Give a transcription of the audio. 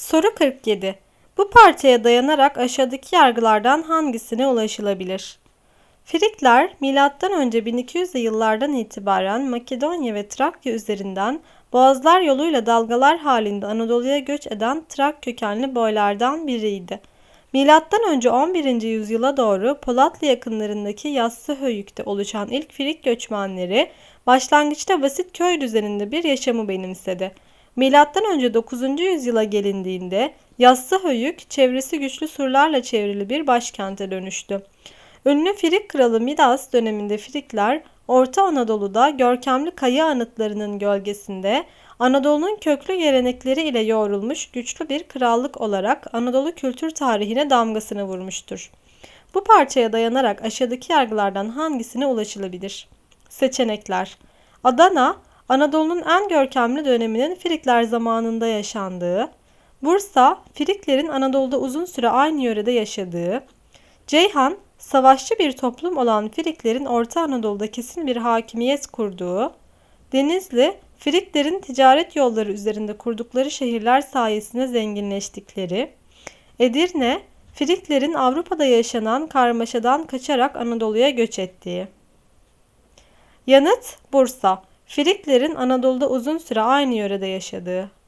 Soru 47. Bu parçaya dayanarak aşağıdaki yargılardan hangisine ulaşılabilir? Frikler, M.Ö. 1200'lü yıllardan itibaren Makedonya ve Trakya üzerinden boğazlar yoluyla dalgalar halinde Anadolu'ya göç eden Trak kökenli boylardan biriydi. M.Ö. 11. yüzyıla doğru Polatlı yakınlarındaki Yassıhöyük'te oluşan ilk Frik göçmenleri başlangıçta basit köy düzeninde bir yaşamı benimsedi. M.Ö. 9. yüzyıla gelindiğinde Yassıhöyük çevresi güçlü surlarla çevrili bir başkente dönüştü. Ünlü Frik kralı Midas döneminde Frikler, Orta Anadolu'da görkemli kaya anıtlarının gölgesinde Anadolu'nun köklü gelenekleri ile yoğrulmuş güçlü bir krallık olarak Anadolu kültür tarihine damgasını vurmuştur. Bu parçaya dayanarak aşağıdaki yargılardan hangisine ulaşılabilir? Seçenekler: Adana, Anadolu'nun en görkemli döneminin Frikler zamanında yaşandığı; Bursa, Friklerin Anadolu'da uzun süre aynı yörede yaşadığı; Ceyhan, savaşçı bir toplum olan Friklerin Orta Anadolu'da kesin bir hakimiyet kurduğu; Denizli, Friklerin ticaret yolları üzerinde kurdukları şehirler sayesinde zenginleştikleri; Edirne, Friklerin Avrupa'da yaşanan karmaşadan kaçarak Anadolu'ya göç ettiği. Yanıt: Bursa, Friklerin Anadolu'da uzun süre aynı yörede yaşadığı.